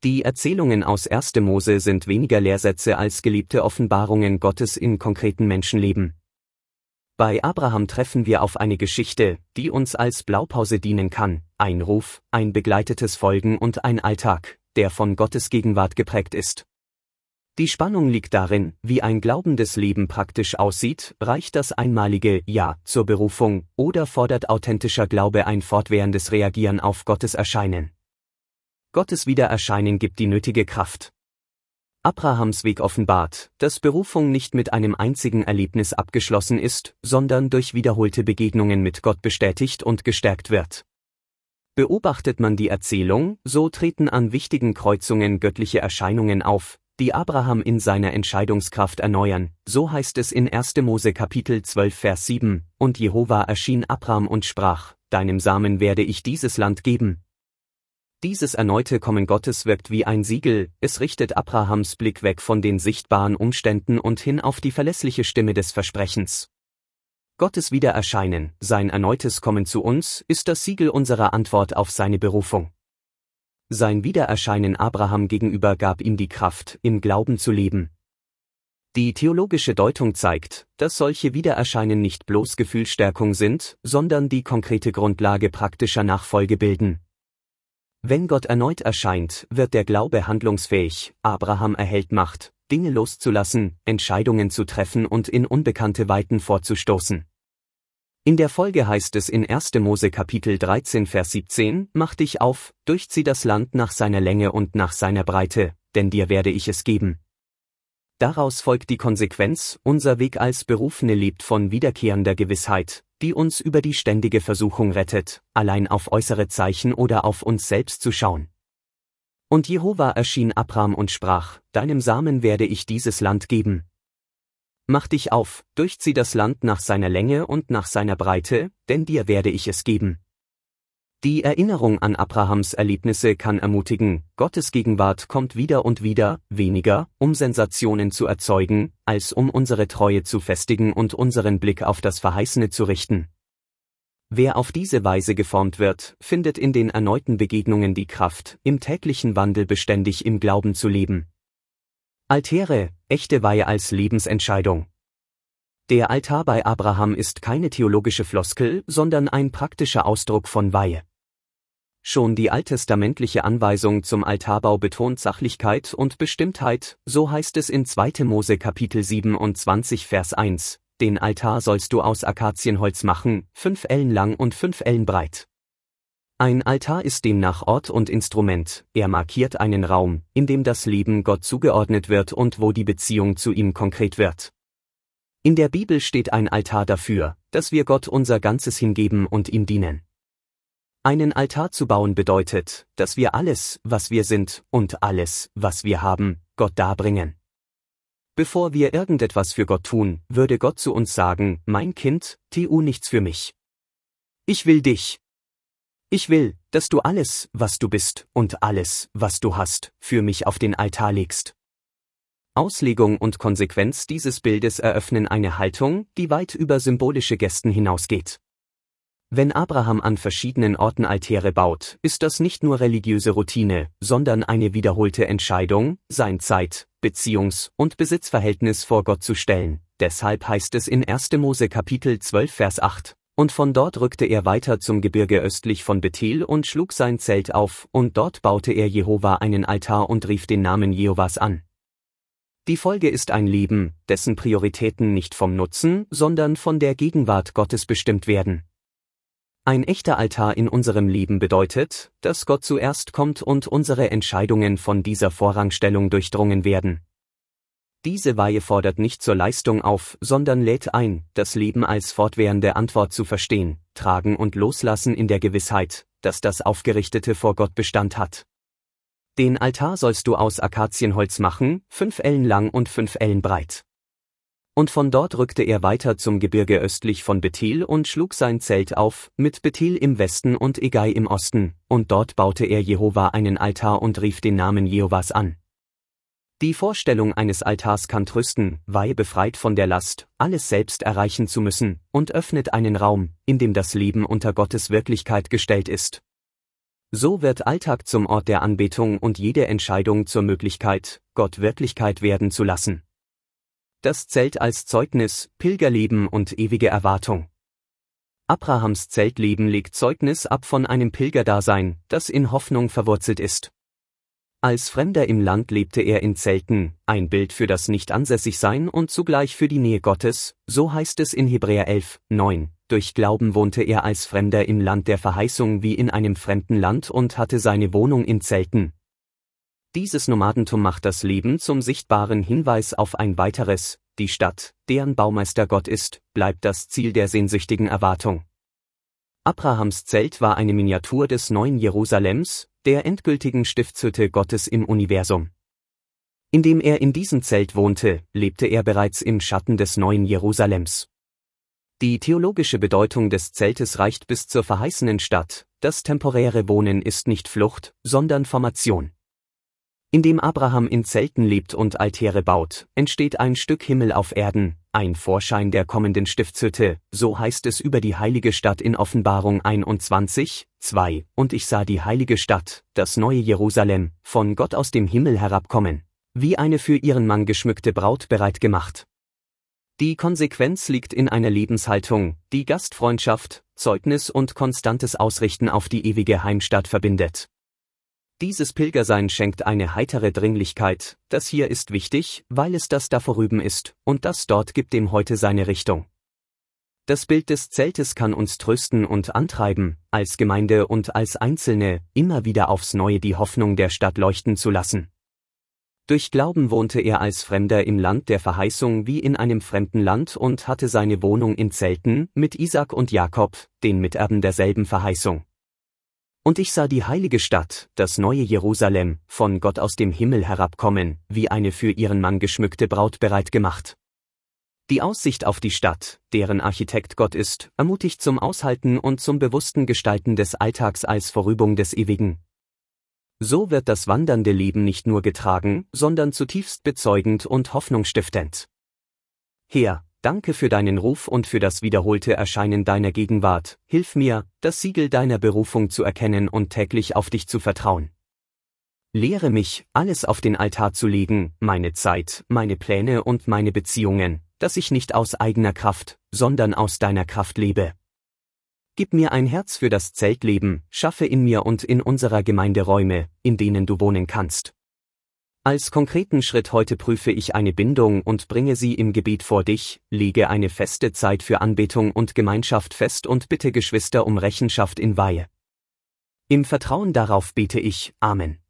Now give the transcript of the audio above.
Die Erzählungen aus 1. Mose sind weniger Lehrsätze als gelebte Offenbarungen Gottes in konkreten Menschenleben. Bei Abraham treffen wir auf eine Geschichte, die uns als Blaupause dienen kann, ein Ruf, ein begleitetes Folgen und ein Alltag, der von Gottes Gegenwart geprägt ist. Die Spannung liegt darin, wie ein glaubendes Leben praktisch aussieht, reicht das einmalige Ja zur Berufung oder fordert authentischer Glaube ein fortwährendes Reagieren auf Gottes Erscheinen. Gottes Wiedererscheinen gibt die nötige Kraft. Abrahams Weg offenbart, dass Berufung nicht mit einem einzigen Erlebnis abgeschlossen ist, sondern durch wiederholte Begegnungen mit Gott bestätigt und gestärkt wird. Beobachtet man die Erzählung, so treten an wichtigen Kreuzungen göttliche Erscheinungen auf, die Abraham in seiner Entscheidungskraft erneuern, so heißt es in 1. Mose Kapitel 12 Vers 7, und Jehova erschien Abram und sprach, deinem Samen werde ich dieses Land geben. Dieses erneute Kommen Gottes wirkt wie ein Siegel, es richtet Abrahams Blick weg von den sichtbaren Umständen und hin auf die verlässliche Stimme des Versprechens. Gottes Wiedererscheinen, sein erneutes Kommen zu uns, ist das Siegel unserer Antwort auf seine Berufung. Sein Wiedererscheinen Abraham gegenüber gab ihm die Kraft, im Glauben zu leben. Die theologische Deutung zeigt, dass solche Wiedererscheinen nicht bloß Gefühlsstärkung sind, sondern die konkrete Grundlage praktischer Nachfolge bilden. Wenn Gott erneut erscheint, wird der Glaube handlungsfähig, Abraham erhält Macht, Dinge loszulassen, Entscheidungen zu treffen und in unbekannte Weiten vorzustoßen. In der Folge heißt es in 1. Mose Kapitel 13 Vers 17, mach dich auf, durchzieh das Land nach seiner Länge und nach seiner Breite, denn dir werde ich es geben. Daraus folgt die Konsequenz, unser Weg als Berufene lebt von wiederkehrender Gewissheit, die uns über die ständige Versuchung rettet, allein auf äußere Zeichen oder auf uns selbst zu schauen. Und Jehova erschien Abram und sprach, deinem Samen werde ich dieses Land geben. Mach dich auf, durchzieh das Land nach seiner Länge und nach seiner Breite, denn dir werde ich es geben. Die Erinnerung an Abrahams Erlebnisse kann ermutigen, Gottes Gegenwart kommt wieder und wieder, weniger, um Sensationen zu erzeugen, als um unsere Treue zu festigen und unseren Blick auf das Verheißene zu richten. Wer auf diese Weise geformt wird, findet in den erneuten Begegnungen die Kraft, im täglichen Wandel beständig im Glauben zu leben. Altäre, echte Weihe als Lebensentscheidung. Der Altar bei Abraham ist keine theologische Floskel, sondern ein praktischer Ausdruck von Weihe. Schon die alttestamentliche Anweisung zum Altarbau betont Sachlichkeit und Bestimmtheit, so heißt es in 2. Mose Kapitel 27 Vers 1, den Altar sollst du aus Akazienholz machen, 5 Ellen lang und 5 Ellen breit. Ein Altar ist demnach Ort und Instrument, er markiert einen Raum, in dem das Leben Gott zugeordnet wird und wo die Beziehung zu ihm konkret wird. In der Bibel steht ein Altar dafür, dass wir Gott unser Ganzes hingeben und ihm dienen. Einen Altar zu bauen bedeutet, dass wir alles, was wir sind, und alles, was wir haben, Gott darbringen. Bevor wir irgendetwas für Gott tun, würde Gott zu uns sagen, mein Kind, tu nichts für mich. Ich will dich. Ich will, dass du alles, was du bist, und alles, was du hast, für mich auf den Altar legst. Auslegung und Konsequenz dieses Bildes eröffnen eine Haltung, die weit über symbolische Gesten hinausgeht. Wenn Abraham an verschiedenen Orten Altäre baut, ist das nicht nur religiöse Routine, sondern eine wiederholte Entscheidung, sein Zeit-, Beziehungs- und Besitzverhältnis vor Gott zu stellen. Deshalb heißt es in 1. Mose Kapitel 12 Vers 8, und von dort rückte er weiter zum Gebirge östlich von Bethel und schlug sein Zelt auf, und dort baute er Jehova einen Altar und rief den Namen Jehovas an. Die Folge ist ein Leben, dessen Prioritäten nicht vom Nutzen, sondern von der Gegenwart Gottes bestimmt werden. Ein echter Altar in unserem Leben bedeutet, dass Gott zuerst kommt und unsere Entscheidungen von dieser Vorrangstellung durchdrungen werden. Diese Weihe fordert nicht zur Leistung auf, sondern lädt ein, das Leben als fortwährende Antwort zu verstehen, tragen und loslassen in der Gewissheit, dass das Aufgerichtete vor Gott Bestand hat. Den Altar sollst du aus Akazienholz machen, 5 Ellen lang und 5 Ellen breit. Und von dort rückte er weiter zum Gebirge östlich von Bethel und schlug sein Zelt auf, mit Bethel im Westen und Egai im Osten, und dort baute er Jehova einen Altar und rief den Namen Jehovas an. Die Vorstellung eines Altars kann trösten, weil befreit von der Last, alles selbst erreichen zu müssen, und öffnet einen Raum, in dem das Leben unter Gottes Wirklichkeit gestellt ist. So wird Alltag zum Ort der Anbetung und jede Entscheidung zur Möglichkeit, Gott Wirklichkeit werden zu lassen. Das Zelt als Zeugnis, Pilgerleben und ewige Erwartung. Abrahams Zeltleben legt Zeugnis ab von einem Pilgerdasein, das in Hoffnung verwurzelt ist. Als Fremder im Land lebte er in Zelten, ein Bild für das Nicht-Ansässigsein und zugleich für die Nähe Gottes, so heißt es in Hebräer 11,9. Durch Glauben wohnte er als Fremder im Land der Verheißung wie in einem fremden Land und hatte seine Wohnung in Zelten. Dieses Nomadentum macht das Leben zum sichtbaren Hinweis auf ein weiteres, die Stadt, deren Baumeister Gott ist, bleibt das Ziel der sehnsüchtigen Erwartung. Abrahams Zelt war eine Miniatur des neuen Jerusalems, der endgültigen Stiftshütte Gottes im Universum. Indem er in diesem Zelt wohnte, lebte er bereits im Schatten des neuen Jerusalems. Die theologische Bedeutung des Zeltes reicht bis zur verheißenen Stadt. Das temporäre Wohnen ist nicht Flucht, sondern Formation. Indem Abraham in Zelten lebt und Altäre baut, entsteht ein Stück Himmel auf Erden, ein Vorschein der kommenden Stiftshütte, so heißt es über die heilige Stadt in Offenbarung 21,2. Und ich sah die heilige Stadt, das neue Jerusalem, von Gott aus dem Himmel herabkommen, wie eine für ihren Mann geschmückte Braut bereit gemacht. Die Konsequenz liegt in einer Lebenshaltung, die Gastfreundschaft, Zeugnis und konstantes Ausrichten auf die ewige Heimstatt verbindet. Dieses Pilgersein schenkt eine heitere Dringlichkeit, das hier ist wichtig, weil es das da vorüben ist, und das dort gibt dem heute seine Richtung. Das Bild des Zeltes kann uns trösten und antreiben, als Gemeinde und als Einzelne, immer wieder aufs Neue die Hoffnung der Stadt leuchten zu lassen. Durch Glauben wohnte er als Fremder im Land der Verheißung wie in einem fremden Land und hatte seine Wohnung in Zelten, mit Isaak und Jakob, den Miterben derselben Verheißung. Und ich sah die heilige Stadt, das neue Jerusalem, von Gott aus dem Himmel herabkommen, wie eine für ihren Mann geschmückte Braut bereit gemacht. Die Aussicht auf die Stadt, deren Architekt Gott ist, ermutigt zum Aushalten und zum bewussten Gestalten des Alltags als Vorübung des Ewigen. So wird das wandernde Leben nicht nur getragen, sondern zutiefst bezeugend und hoffnungsstiftend. Herr, danke für deinen Ruf und für das wiederholte Erscheinen deiner Gegenwart, hilf mir, das Siegel deiner Berufung zu erkennen und täglich auf dich zu vertrauen. Lehre mich, alles auf den Altar zu legen, meine Zeit, meine Pläne und meine Beziehungen, dass ich nicht aus eigener Kraft, sondern aus deiner Kraft lebe. Gib mir ein Herz für das Zeltleben, schaffe in mir und in unserer Gemeinde Räume, in denen du wohnen kannst. Als konkreten Schritt heute prüfe ich eine Bindung und bringe sie im Gebet vor dich, lege eine feste Zeit für Anbetung und Gemeinschaft fest und bitte Geschwister um Rechenschaft in Weihe. Im Vertrauen darauf bete ich, Amen.